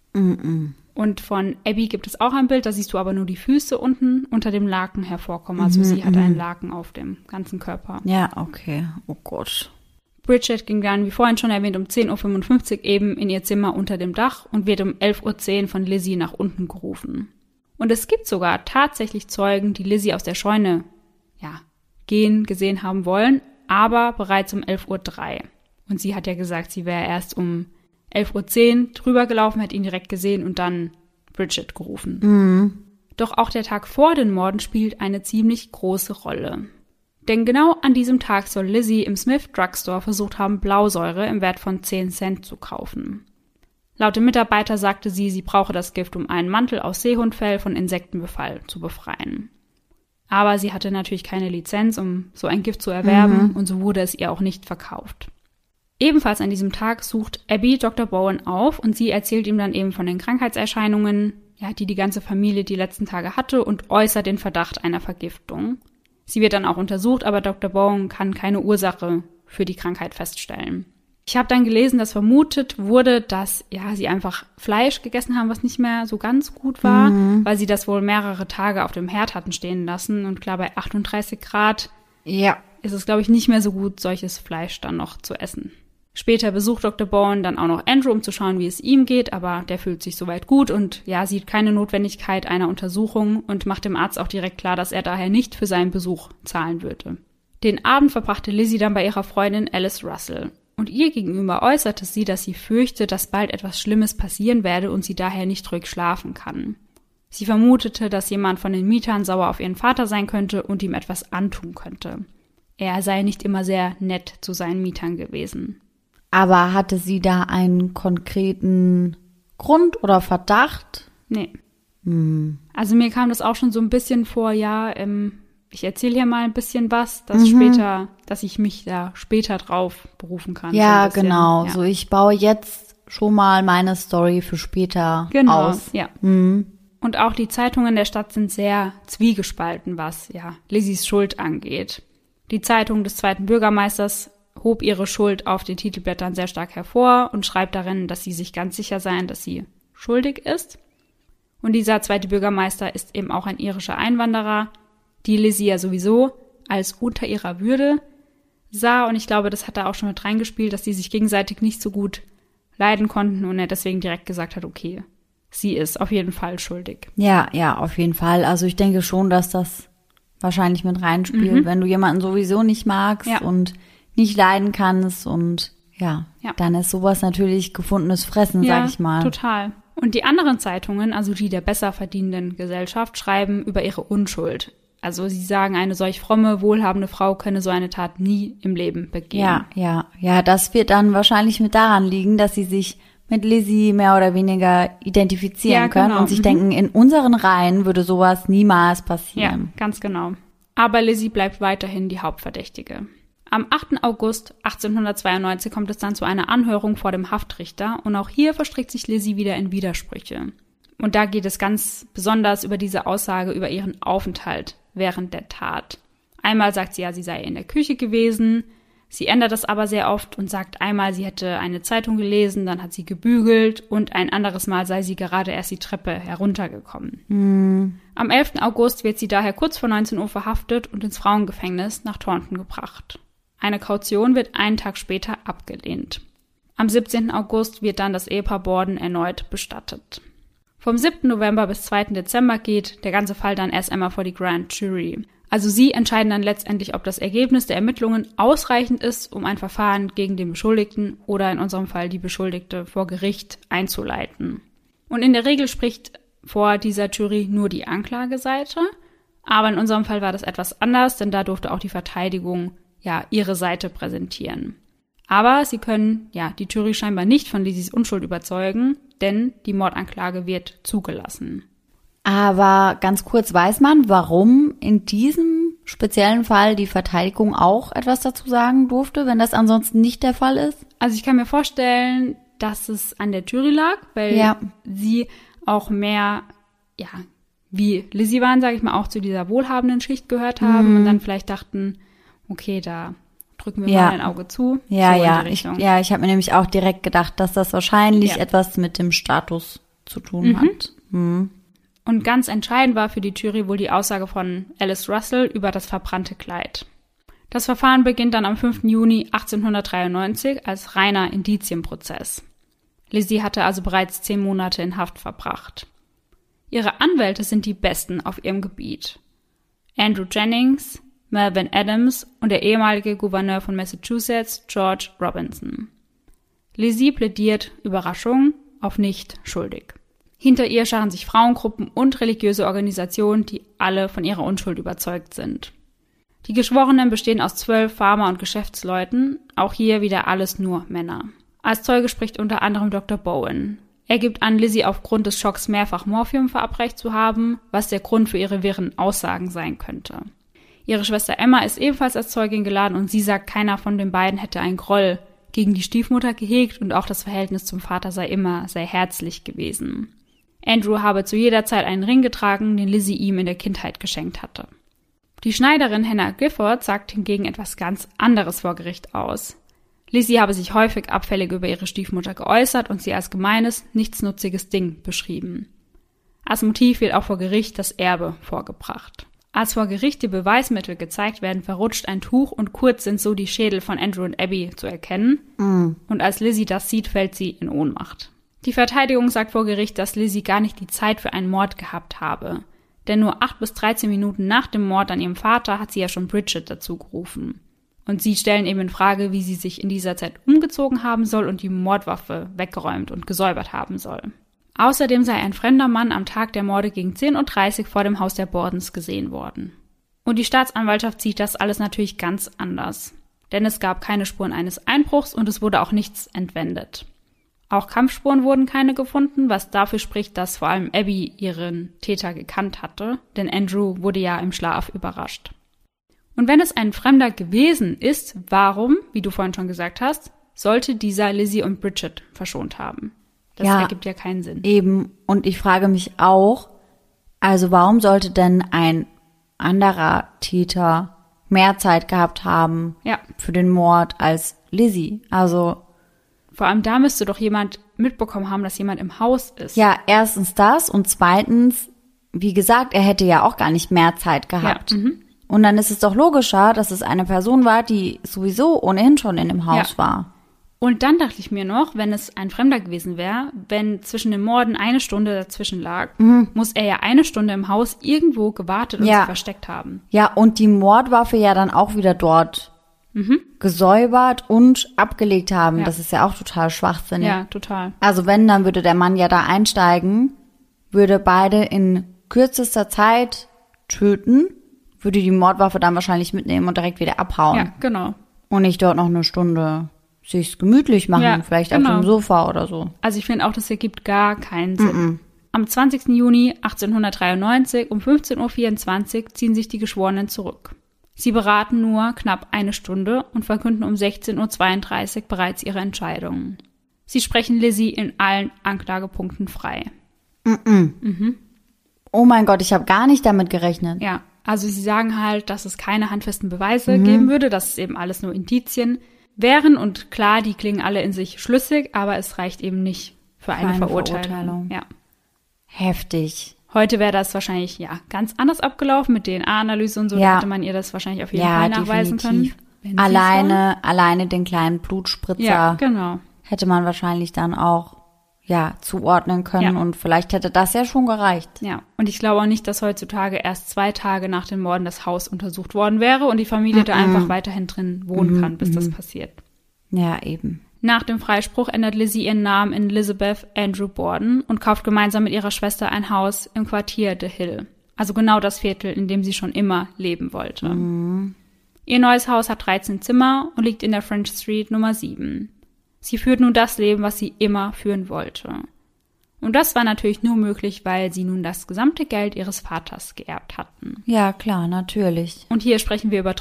Und von Abby gibt es auch ein Bild, da siehst du aber nur die Füße unten unter dem Laken hervorkommen. Also sie hat einen Laken auf dem ganzen Körper. Ja, okay. Oh Gott. Bridget ging dann, wie vorhin schon erwähnt, um 10:55 Uhr eben in ihr Zimmer unter dem Dach und wird um 11:10 Uhr von Lizzie nach unten gerufen. Und es gibt sogar tatsächlich Zeugen, die Lizzie aus der Scheune, gesehen haben wollen, aber bereits um 11:03 Uhr. Und sie hat ja gesagt, sie wäre erst um 11:10 Uhr drüber gelaufen, hat ihn direkt gesehen und dann Bridget gerufen. Doch auch der Tag vor den Morden spielt eine ziemlich große Rolle. Denn genau an diesem Tag soll Lizzie im Smith Drugstore versucht haben, Blausäure im Wert von 10 Cent zu kaufen. Laut dem Mitarbeiter sagte sie brauche das Gift, um einen Mantel aus Seehundfell von Insektenbefall zu befreien. Aber sie hatte natürlich keine Lizenz, um so ein Gift zu erwerben, und so wurde es ihr auch nicht verkauft. Ebenfalls an diesem Tag sucht Abby Dr. Bowen auf und sie erzählt ihm dann eben von den Krankheitserscheinungen, die ganze Familie die letzten Tage hatte, und äußert den Verdacht einer Vergiftung. Sie wird dann auch untersucht, aber Dr. Bowen kann keine Ursache für die Krankheit feststellen. Ich habe dann gelesen, dass vermutet wurde, dass sie einfach Fleisch gegessen haben, was nicht mehr so ganz gut war, weil sie das wohl mehrere Tage auf dem Herd hatten stehen lassen. Und klar, bei 38 Grad ist es, glaube ich, nicht mehr so gut, solches Fleisch dann noch zu essen. Später besucht Dr. Bowen dann auch noch Andrew, um zu schauen, wie es ihm geht, aber der fühlt sich soweit gut und sieht keine Notwendigkeit einer Untersuchung und macht dem Arzt auch direkt klar, dass er daher nicht für seinen Besuch zahlen würde. Den Abend verbrachte Lizzie dann bei ihrer Freundin Alice Russell. Und ihr gegenüber äußerte sie, dass sie fürchte, dass bald etwas Schlimmes passieren werde und sie daher nicht ruhig schlafen kann. Sie vermutete, dass jemand von den Mietern sauer auf ihren Vater sein könnte und ihm etwas antun könnte. Er sei nicht immer sehr nett zu seinen Mietern gewesen. Aber hatte sie da einen konkreten Grund oder Verdacht? Nee. Also mir kam das auch schon so ein bisschen vor, ich erzähle hier mal ein bisschen was, dass ich mich da später drauf berufen kann. Ja, so genau. Ja. So, ich baue jetzt schon mal meine Story für später aus. Ja. Und auch die Zeitungen der Stadt sind sehr zwiegespalten, was Lizzies Schuld angeht. Die Zeitung des 2. Bürgermeisters hob ihre Schuld auf den Titelblättern sehr stark hervor und schreibt darin, dass sie sich ganz sicher seien, dass sie schuldig ist. Und dieser 2. Bürgermeister ist eben auch ein irischer Einwanderer, die Lizzie ja sowieso als unter ihrer Würde sah. Und ich glaube, das hat da auch schon mit reingespielt, dass sie sich gegenseitig nicht so gut leiden konnten und er deswegen direkt gesagt hat, okay, sie ist auf jeden Fall schuldig. Ja, auf jeden Fall. Also ich denke schon, dass das wahrscheinlich mit reinspielt, wenn du jemanden sowieso nicht magst und nicht leiden kannst und dann ist sowas natürlich gefundenes Fressen, sag ich mal. Ja, total. Und die anderen Zeitungen, also die der besser verdienenden Gesellschaft, schreiben über ihre Unschuld. Also sie sagen, eine solch fromme, wohlhabende Frau könne so eine Tat nie im Leben begehen. Ja, das wird dann wahrscheinlich mit daran liegen, dass sie sich mit Lizzie mehr oder weniger identifizieren können und sich denken, in unseren Reihen würde sowas niemals passieren. Ja, ganz genau. Aber Lizzie bleibt weiterhin die Hauptverdächtige. Am 8. August 1892 kommt es dann zu einer Anhörung vor dem Haftrichter und auch hier verstrickt sich Lizzie wieder in Widersprüche. Und da geht es ganz besonders über diese Aussage über ihren Aufenthalt während der Tat. Einmal sagt sie ja, sie sei in der Küche gewesen. Sie ändert das aber sehr oft und sagt einmal, sie hätte eine Zeitung gelesen, dann hat sie gebügelt und ein anderes Mal sei sie gerade erst die Treppe heruntergekommen. Am 11. August wird sie daher kurz vor 19 Uhr verhaftet und ins Frauengefängnis nach Taunton gebracht. Eine Kaution wird einen Tag später abgelehnt. Am 17. August wird dann das Ehepaar Borden erneut bestattet. Vom 7. November bis 2. Dezember geht der ganze Fall dann erst einmal vor die Grand Jury. Also sie entscheiden dann letztendlich, ob das Ergebnis der Ermittlungen ausreichend ist, um ein Verfahren gegen den Beschuldigten oder in unserem Fall die Beschuldigte vor Gericht einzuleiten. Und in der Regel spricht vor dieser Jury nur die Anklageseite, aber in unserem Fall war das etwas anders, denn da durfte auch die Verteidigung ihre Seite präsentieren. Aber sie können die Jury scheinbar nicht von Lizzies Unschuld überzeugen, denn die Mordanklage wird zugelassen. Aber ganz kurz, weiß man, warum in diesem speziellen Fall die Verteidigung auch etwas dazu sagen durfte, wenn das ansonsten nicht der Fall ist? Also ich kann mir vorstellen, dass es an der Jury lag, weil sie auch mehr, wie Lizzie waren, sage ich mal, auch zu dieser wohlhabenden Schicht gehört haben und dann vielleicht dachten, okay, da drücken wir mal ein Auge zu. Ich habe mir nämlich auch direkt gedacht, dass das wahrscheinlich etwas mit dem Status zu tun hat. Und ganz entscheidend war für die Jury wohl die Aussage von Alice Russell über das verbrannte Kleid. Das Verfahren beginnt dann am 5. Juni 1893 als reiner Indizienprozess. Lizzie hatte also bereits 10 Monate in Haft verbracht. Ihre Anwälte sind die besten auf ihrem Gebiet. Andrew Jennings, Melvin Adams und der ehemalige Gouverneur von Massachusetts, George Robinson. Lizzie plädiert, Überraschung, auf nicht schuldig. Hinter ihr scharen sich Frauengruppen und religiöse Organisationen, die alle von ihrer Unschuld überzeugt sind. Die Geschworenen bestehen aus 12 Farmer- und Geschäftsleuten, auch hier wieder alles nur Männer. Als Zeuge spricht unter anderem Dr. Bowen. Er gibt an, Lizzie aufgrund des Schocks mehrfach Morphium verabreicht zu haben, was der Grund für ihre wirren Aussagen sein könnte. Ihre Schwester Emma ist ebenfalls als Zeugin geladen und sie sagt, keiner von den beiden hätte einen Groll gegen die Stiefmutter gehegt und auch das Verhältnis zum Vater sei immer sehr herzlich gewesen. Andrew habe zu jeder Zeit einen Ring getragen, den Lizzie ihm in der Kindheit geschenkt hatte. Die Schneiderin Hannah Gifford sagt hingegen etwas ganz anderes vor Gericht aus. Lizzie habe sich häufig abfällig über ihre Stiefmutter geäußert und sie als gemeines, nichtsnutziges Ding beschrieben. Als Motiv wird auch vor Gericht das Erbe vorgebracht. Als vor Gericht die Beweismittel gezeigt werden, verrutscht ein Tuch und kurz sind so die Schädel von Andrew und Abby zu erkennen. Und als Lizzie das sieht, fällt sie in Ohnmacht. Die Verteidigung sagt vor Gericht, dass Lizzie gar nicht die Zeit für einen Mord gehabt habe. Denn nur 8 bis 13 Minuten nach dem Mord an ihrem Vater hat sie ja schon Bridget dazu gerufen. Und sie stellen eben in Frage, wie sie sich in dieser Zeit umgezogen haben soll und die Mordwaffe weggeräumt und gesäubert haben soll. Außerdem sei ein fremder Mann am Tag der Morde gegen 10:30 Uhr vor dem Haus der Bordens gesehen worden. Und die Staatsanwaltschaft sieht das alles natürlich ganz anders. Denn es gab keine Spuren eines Einbruchs und es wurde auch nichts entwendet. Auch Kampfspuren wurden keine gefunden, was dafür spricht, dass vor allem Abby ihren Täter gekannt hatte, denn Andrew wurde ja im Schlaf überrascht. Und wenn es ein Fremder gewesen ist, warum, wie du vorhin schon gesagt hast, sollte dieser Lizzie und Bridget verschont haben? Das ergibt ja keinen Sinn. Eben, und ich frage mich auch, also warum sollte denn ein anderer Täter mehr Zeit gehabt haben für den Mord als Lizzie? Also vor allem da müsste doch jemand mitbekommen haben, dass jemand im Haus ist. Ja, erstens das und zweitens, wie gesagt, er hätte ja auch gar nicht mehr Zeit gehabt. Und dann ist es doch logischer, dass es eine Person war, die sowieso ohnehin schon in dem Haus war. Und dann dachte ich mir noch, wenn es ein Fremder gewesen wäre, wenn zwischen den Morden 1 Stunde dazwischen lag, muss er ja 1 Stunde im Haus irgendwo gewartet und sich versteckt haben. Ja, und die Mordwaffe ja dann auch wieder dort gesäubert und abgelegt haben. Das ist ja auch total schwachsinnig. Ja, total. Also wenn, dann würde der Mann ja da einsteigen, würde beide in kürzester Zeit töten, würde die Mordwaffe dann wahrscheinlich mitnehmen und direkt wieder abhauen. Ja, genau. Und nicht dort noch eine Stunde sich's gemütlich machen, vielleicht auf dem Sofa oder so. Also ich finde auch, das ergibt gar keinen Sinn. Am 20. Juni 1893 um 15:24 Uhr ziehen sich die Geschworenen zurück. Sie beraten nur knapp eine Stunde und verkünden um 16:32 Uhr bereits ihre Entscheidungen. Sie sprechen Lizzie in allen Anklagepunkten frei. Oh mein Gott, ich habe gar nicht damit gerechnet. Ja, also sie sagen halt, dass es keine handfesten Beweise geben würde, dass es eben alles nur Indizien wären. Und klar, die klingen alle in sich schlüssig, aber es reicht eben nicht für eine Verurteilung. Ja. Heftig. Heute wäre das wahrscheinlich ganz anders abgelaufen mit DNA-Analyse und so. Da hätte man ihr das wahrscheinlich auf jeden Fall nachweisen können. Alleine den kleinen Blutspritzer genau. hätte man wahrscheinlich dann auch zuordnen können und vielleicht hätte das ja schon gereicht. Ja, und ich glaube auch nicht, dass heutzutage erst 2 Tage nach den Morden das Haus untersucht worden wäre und die Familie da einfach weiterhin drin wohnen kann, bis das passiert. Ja, eben. Nach dem Freispruch ändert Lizzie ihren Namen in Elizabeth Andrew Borden und kauft gemeinsam mit ihrer Schwester ein Haus im Quartier The Hill. Also genau das Viertel, in dem sie schon immer leben wollte. Ihr neues Haus hat 13 Zimmer und liegt in der French Street Nummer 7. Sie führt nun das Leben, was sie immer führen wollte. Und das war natürlich nur möglich, weil sie nun das gesamte Geld ihres Vaters geerbt hatten. Ja, klar, natürlich. Und hier sprechen wir über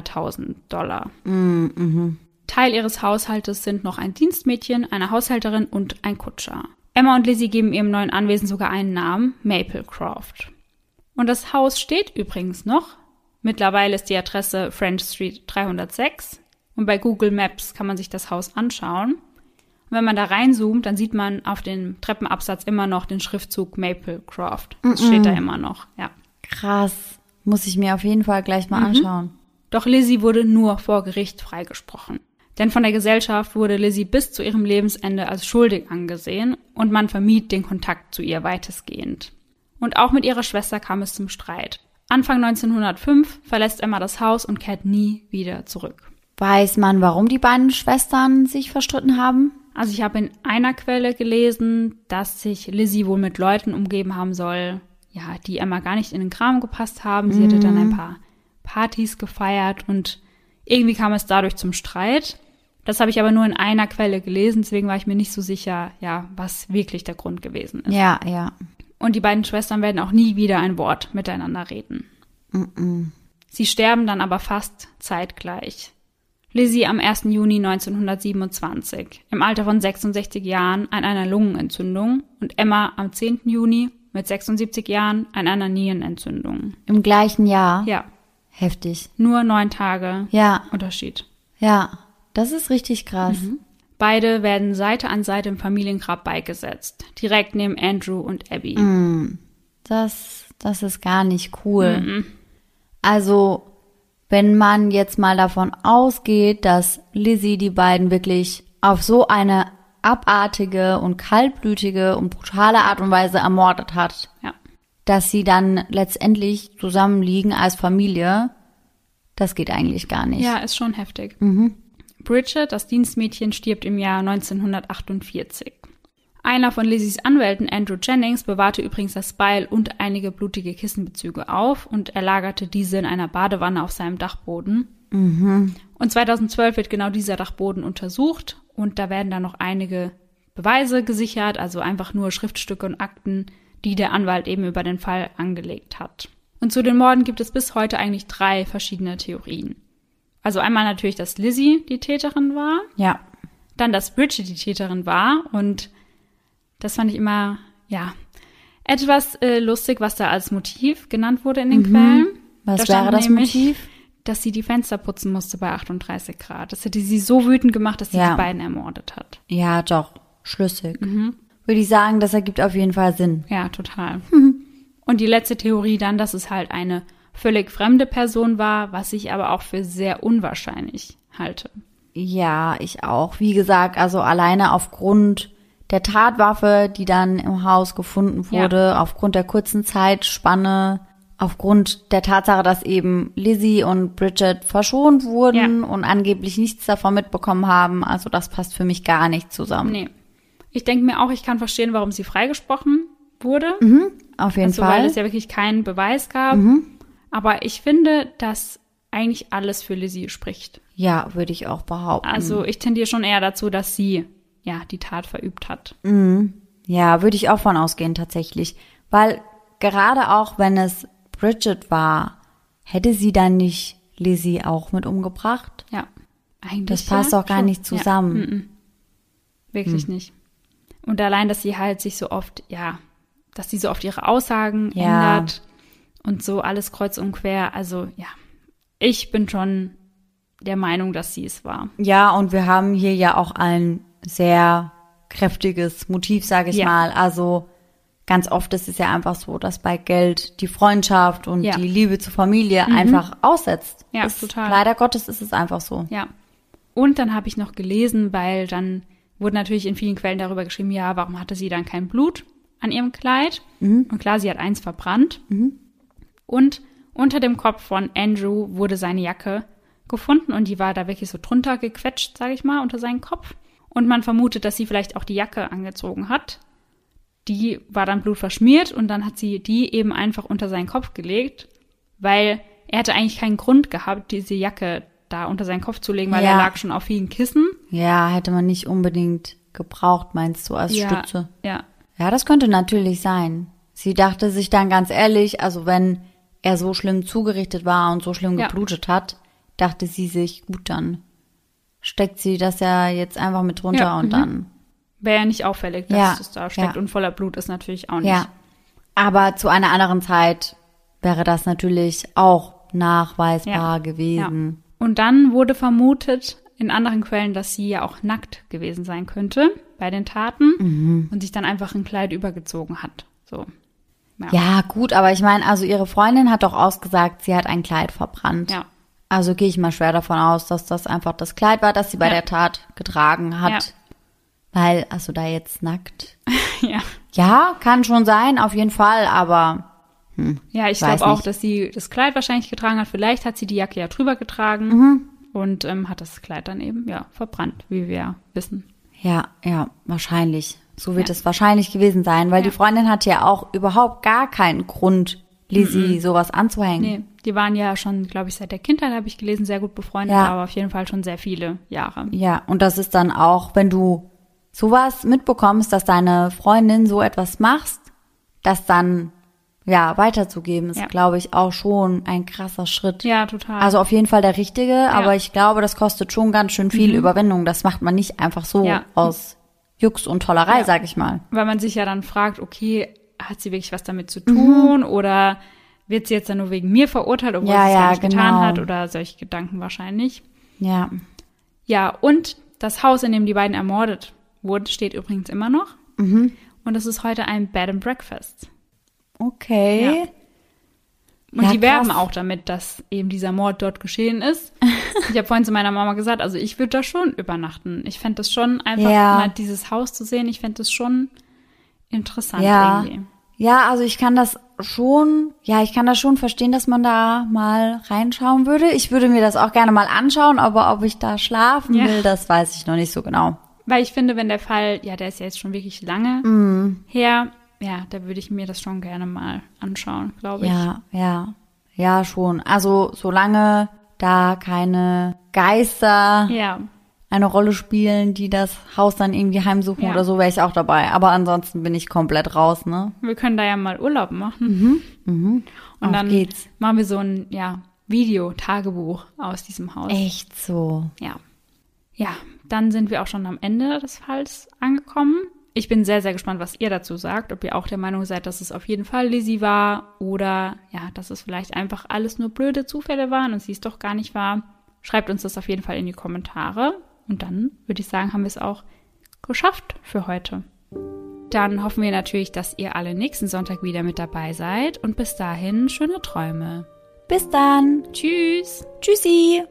$300.000. Teil ihres Haushaltes sind noch ein Dienstmädchen, eine Haushälterin und ein Kutscher. Emma und Lizzie geben ihrem neuen Anwesen sogar einen Namen, Maplecroft. Und das Haus steht übrigens noch. Mittlerweile ist die Adresse French Street 306. Und bei Google Maps kann man sich das Haus anschauen. Und wenn man da reinzoomt, dann sieht man auf dem Treppenabsatz immer noch den Schriftzug Maplecroft. Das steht da immer noch, ja. Krass. Muss ich mir auf jeden Fall gleich mal anschauen. Doch Lizzie wurde nur vor Gericht freigesprochen. Denn von der Gesellschaft wurde Lizzie bis zu ihrem Lebensende als schuldig angesehen und man vermied den Kontakt zu ihr weitestgehend. Und auch mit ihrer Schwester kam es zum Streit. Anfang 1905 verlässt Emma das Haus und kehrt nie wieder zurück. Weiß man, warum die beiden Schwestern sich verstritten haben? Also ich habe in einer Quelle gelesen, dass sich Lizzie wohl mit Leuten umgeben haben soll, die Emma gar nicht in den Kram gepasst haben. Sie hatte dann ein paar Partys gefeiert und irgendwie kam es dadurch zum Streit. Das habe ich aber nur in einer Quelle gelesen, deswegen war ich mir nicht so sicher, was wirklich der Grund gewesen ist. Ja, ja. Und die beiden Schwestern werden auch nie wieder ein Wort miteinander reden. Sie sterben dann aber fast zeitgleich. Lizzie am 1. Juni 1927, im Alter von 66 Jahren, an einer Lungenentzündung und Emma am 10. Juni mit 76 Jahren an einer Nierenentzündung. Im gleichen Jahr? Ja. Heftig. Nur 9 Tage Unterschied. Ja, das ist richtig krass. Beide werden Seite an Seite im Familiengrab beigesetzt, direkt neben Andrew und Abby. Das ist gar nicht cool. Also, wenn man jetzt mal davon ausgeht, dass Lizzie die beiden wirklich auf so eine abartige und kaltblütige und brutale Art und Weise ermordet hat, dass sie dann letztendlich zusammenliegen als Familie, das geht eigentlich gar nicht. Ja, ist schon heftig. Bridget, das Dienstmädchen, stirbt im Jahr 1948. Einer von Lizzies Anwälten, Andrew Jennings, bewahrte übrigens das Beil und einige blutige Kissenbezüge auf und er lagerte diese in einer Badewanne auf seinem Dachboden. Und 2012 wird genau dieser Dachboden untersucht und da werden dann noch einige Beweise gesichert, also einfach nur Schriftstücke und Akten, die der Anwalt eben über den Fall angelegt hat. Und zu den Morden gibt es bis heute eigentlich 3 verschiedene Theorien. Also einmal natürlich, dass Lizzie die Täterin war. Ja. Dann, dass Bridget die Täterin war und das fand ich immer, etwas lustig, was da als Motiv genannt wurde in den Quellen. Was wäre das Motiv? Dass sie die Fenster putzen musste bei 38 Grad. Das hätte sie so wütend gemacht, dass sie die beiden ermordet hat. Ja, doch. Schlüssig. Würde ich sagen, das ergibt auf jeden Fall Sinn. Ja, total. Und die letzte Theorie dann, dass es halt eine völlig fremde Person war, was ich aber auch für sehr unwahrscheinlich halte. Ja, ich auch. Wie gesagt, also alleine aufgrund der Tatwaffe, die dann im Haus gefunden wurde, aufgrund der kurzen Zeitspanne, aufgrund der Tatsache, dass eben Lizzie und Bridget verschont wurden und angeblich nichts davon mitbekommen haben. Also das passt für mich gar nicht zusammen. Nee. Ich denke mir auch, ich kann verstehen, warum sie freigesprochen wurde. Auf jeden Fall. Weil es ja wirklich keinen Beweis gab. Aber ich finde, dass eigentlich alles für Lizzie spricht. Ja, würde ich auch behaupten. Also ich tendiere schon eher dazu, dass sie ja die Tat verübt hat. Ja, würde ich auch von ausgehen tatsächlich. Weil gerade auch, wenn es Bridget war, hätte sie dann nicht Lizzie auch mit umgebracht? Ja, eigentlich das passt doch gar nicht zusammen. Ja. Wirklich nicht. Und allein, dass sie halt sich so oft, dass sie so oft ihre Aussagen ändert und so alles kreuz und quer. Also ja, ich bin schon der Meinung, dass sie es war. Ja, und wir haben hier ja auch ein sehr kräftiges Motiv, sage ich mal. Also ganz oft ist es ja einfach so, dass bei Geld die Freundschaft und die Liebe zur Familie einfach aussetzt. Ja, total. Leider Gottes ist es einfach so. Ja. Und dann habe ich noch gelesen, weil dann wurde natürlich in vielen Quellen darüber geschrieben, ja, warum hatte sie dann kein Blut an ihrem Kleid? Und klar, sie hat eins verbrannt. Und unter dem Kopf von Andrew wurde seine Jacke gefunden und die war da wirklich so drunter gequetscht, sage ich mal, unter seinen Kopf. Und man vermutet, dass sie vielleicht auch die Jacke angezogen hat. Die war dann blutverschmiert und dann hat sie die eben einfach unter seinen Kopf gelegt, weil er hatte eigentlich keinen Grund gehabt, diese Jacke da unter seinen Kopf zu legen, weil er lag schon auf vielen Kissen. Ja, hätte man nicht unbedingt gebraucht, meinst du, als Stütze? Ja. Ja, das könnte natürlich sein. Sie dachte sich dann ganz ehrlich, also wenn er so schlimm zugerichtet war und so schlimm geblutet hat, dachte sie sich, gut, dann steckt sie das ja jetzt einfach mit runter und dann... Wäre ja nicht auffällig, dass es da steckt und voller Blut ist natürlich auch nicht. Ja, aber zu einer anderen Zeit wäre das natürlich auch nachweisbar gewesen. Ja. Und dann wurde vermutet in anderen Quellen, dass sie ja auch nackt gewesen sein könnte bei den Taten und sich dann einfach ein Kleid übergezogen hat. So. Ja, gut, aber ich meine, also ihre Freundin hat doch ausgesagt, sie hat ein Kleid verbrannt. Ja. Also gehe ich mal schwer davon aus, dass das einfach das Kleid war, das sie bei der Tat getragen hat. Ja. Weil, also da jetzt nackt. Ja. Ja, kann schon sein, auf jeden Fall, aber ja, ich glaube auch, dass sie das Kleid wahrscheinlich getragen hat. Vielleicht hat sie die Jacke ja drüber getragen und hat das Kleid dann eben, verbrannt, wie wir wissen. Ja, wahrscheinlich. So wird es wahrscheinlich gewesen sein, weil die Freundin hatte ja auch überhaupt gar keinen Grund, Lizzie sowas anzuhängen. Nee, die waren ja schon, glaube ich, seit der Kindheit, habe ich gelesen, sehr gut befreundet, aber auf jeden Fall schon sehr viele Jahre. Ja, und das ist dann auch, wenn du sowas mitbekommst, dass deine Freundin so etwas machst, das dann weiterzugeben, ist, glaube ich, auch schon ein krasser Schritt. Ja, total. Also auf jeden Fall der richtige, aber ich glaube, das kostet schon ganz schön viel Überwindung. Das macht man nicht einfach so aus Jux und Tollerei, sag ich mal. Weil man sich ja dann fragt, okay, hat sie wirklich was damit zu tun oder wird sie jetzt dann nur wegen mir verurteilt, obwohl sie es gar nicht getan hat oder solche Gedanken wahrscheinlich. Ja. Ja, und das Haus, in dem die beiden ermordet wurden, steht übrigens immer noch. Und es ist heute ein Bed and Breakfast. Okay. Ja. Und die werben auch damit, dass eben dieser Mord dort geschehen ist. Ich habe vorhin zu meiner Mama gesagt, also ich würde da schon übernachten. Ich fände das schon einfach mal dieses Haus zu sehen. Ich fände das schon interessant irgendwie. Ja, also ich kann das schon verstehen, dass man da mal reinschauen würde. Ich würde mir das auch gerne mal anschauen, aber ob ich da schlafen will, das weiß ich noch nicht so genau. Weil ich finde, wenn der Fall, der ist ja jetzt schon wirklich lange her, da würde ich mir das schon gerne mal anschauen, glaube ich. Ja, schon. Also solange da keine Geister eine Rolle spielen, die das Haus dann irgendwie heimsuchen oder so, wäre ich auch dabei. Aber ansonsten bin ich komplett raus, ne? Wir können da ja mal Urlaub machen. Und auf dann geht's. Machen wir so ein Video-Tagebuch aus diesem Haus. Echt so? Ja, dann sind wir auch schon am Ende des Falls angekommen. Ich bin sehr, sehr gespannt, was ihr dazu sagt. Ob ihr auch der Meinung seid, dass es auf jeden Fall Lizzie war oder dass es vielleicht einfach alles nur blöde Zufälle waren und sie es doch gar nicht war. Schreibt uns das auf jeden Fall in die Kommentare. Und dann würde ich sagen, haben wir es auch geschafft für heute. Dann hoffen wir natürlich, dass ihr alle nächsten Sonntag wieder mit dabei seid. Und bis dahin, schöne Träume. Bis dann. Tschüss. Tschüssi.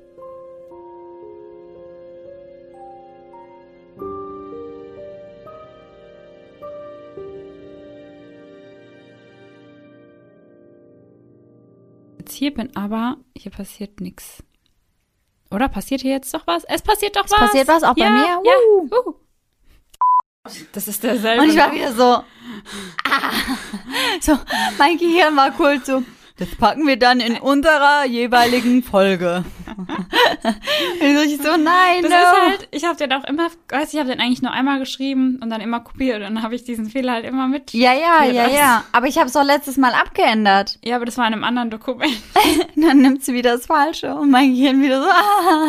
Hier bin, aber hier passiert nichts. Oder passiert hier jetzt doch was? Es passiert doch was. Es passiert was auch bei mir? Ja. Das ist derselbe. Und ich war wieder so, so, mein Gehirn war kurz so, Das packen wir dann in unserer jeweiligen Folge. Ich so, nein, das ist halt, ich habe den auch immer, ich habe den eigentlich nur einmal geschrieben und dann immer kopiert und dann habe ich diesen Fehler halt immer mit. Ja. Aber ich habe es auch letztes Mal abgeändert. Ja, aber das war in einem anderen Dokument. Dann nimmt sie wieder das Falsche und mein Gehirn wieder so,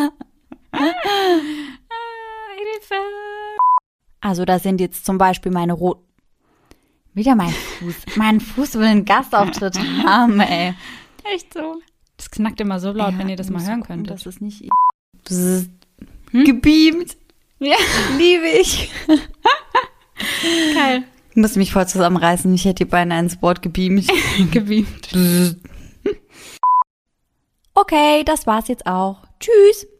Hilfe. Also da sind jetzt zum Beispiel meine roten. Wieder mein Fuß. Mein Fuß will einen Gastauftritt haben, ey. Echt so. Das knackt immer so laut, wenn ihr das mal hören könntet. Das ist nicht... Das ist gebeamt. Ja. Liebe ich. Geil. Ich musste mich voll zusammenreißen. Ich hätte die beinahe ins Wort gebeamt. Gebeamt. Okay, das war's jetzt auch. Tschüss.